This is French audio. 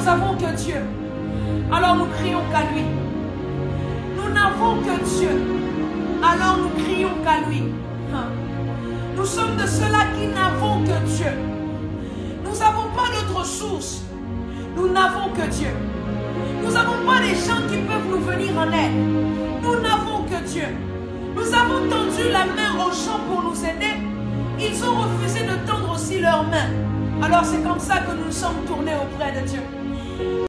nous avons que Dieu, alors nous crions qu'à lui. Nous n'avons que Dieu, alors nous crions qu'à lui. Nous sommes de ceux-là qui n'avons que Dieu. Nous n'avons pas d'autre source. Nous n'avons que Dieu. Nous n'avons pas des gens qui peuvent nous venir en aide. Nous n'avons que Dieu. Nous avons tendu la main aux gens pour nous aider. Ils ont refusé de tendre aussi leurs mains. Alors c'est comme ça que nous sommes tournés auprès de Dieu.